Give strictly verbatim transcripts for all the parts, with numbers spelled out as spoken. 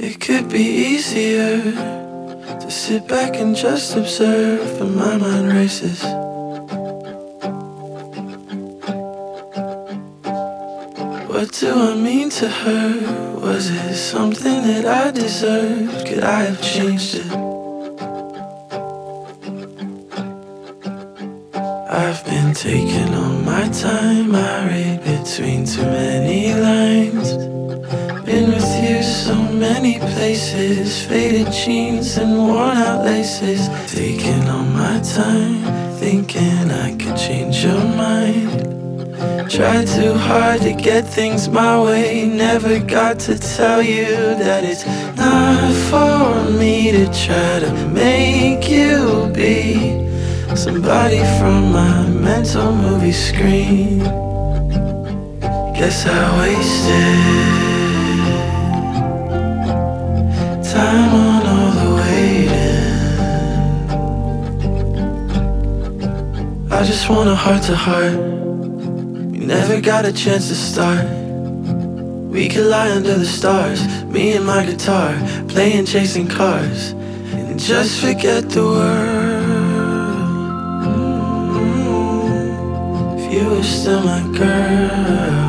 It could be easier to sit back and just observe, but my mind races. What do I mean to her? Was it something that I deserved? Could I have changed it? I've been taking all my time, I read between too many lines. Been with you so many places, faded jeans and worn out laces. Taking all my time, thinking I could change your mind. Tried too hard to get things my way, never got to tell you that it's not for me to try to make you be somebody from my mental movie screen. Guess I wasted time on all the waiting. I just want a heart to heart. We never got a chance to start. We could lie under the stars, me and my guitar, playing chasing cars, and just forget the world. Mm-hmm. If you were still my girl.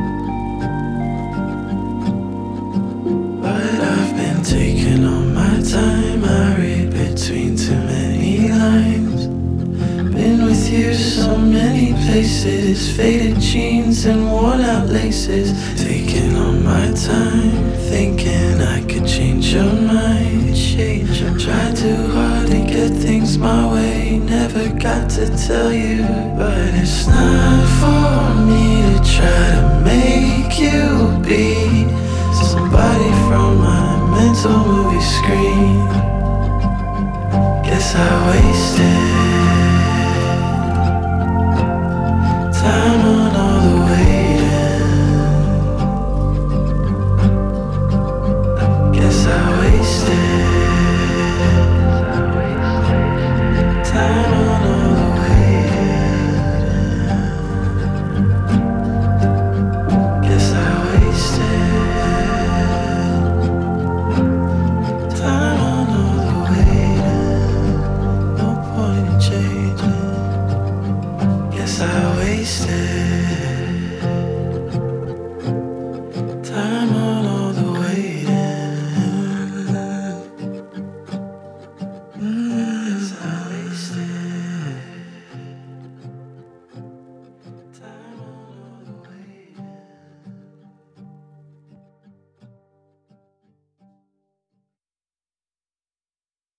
But I've been taking all my time, I read between too many lines. Been with you so many places, faded jeans and worn out laces. Taking all my time, thinking I could change your mind. Change your mind. Tried too hard to get things my way, never got to tell you. But it's not for me to try to make you be somebody from my mental movie screen. Guess I wasted